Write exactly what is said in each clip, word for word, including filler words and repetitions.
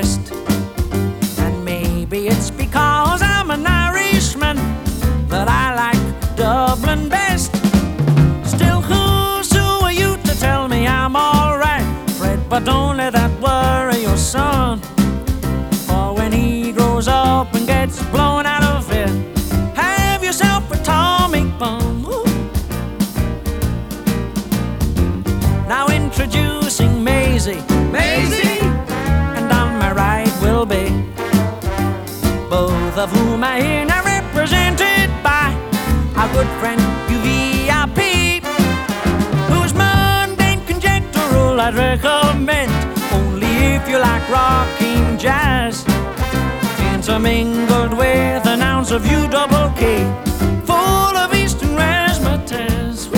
West. And maybe it's because I'm an Irishman that I like Dublin best. Still, who's who are you to tell me I'm alright, Fred? But don't let that worry your son. For when he grows up and gets blown out of here, have yourself a atomic bomb. Ooh. Now introducing Maisie, Maisie, and on my right will be, both of whom I hear now represented by our good friend U V I P, whose mundane conjectural I'd recommend only if you like rocking jazz, intermingled with an ounce of U double K, full of eastern razzmatazz.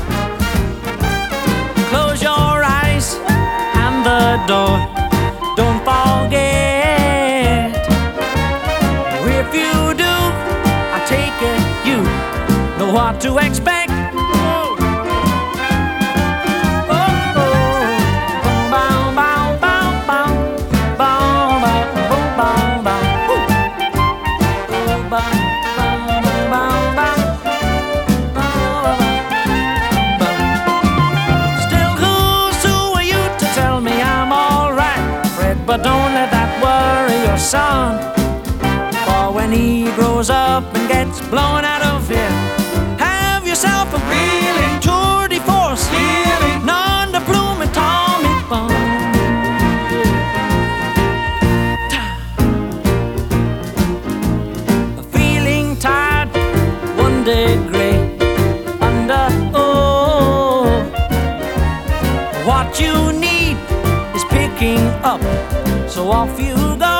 Close your eyes and the door, don't forget. If you do, I take it you know what to expect. But don't let that worry your son, for when he grows up and gets blown out of here, have yourself a reeling tour de force, healing non de plume atomic bomb. Feeling tired, one degree under, oh, what you need is picking up. So off you go.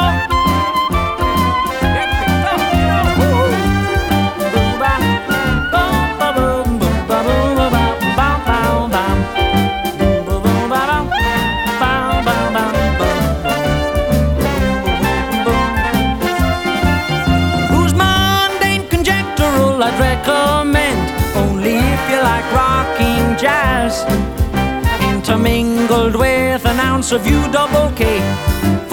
Whose mundane conjectural I'd recommend only if you like rocking jazz, intermingled with an ounce of U double K.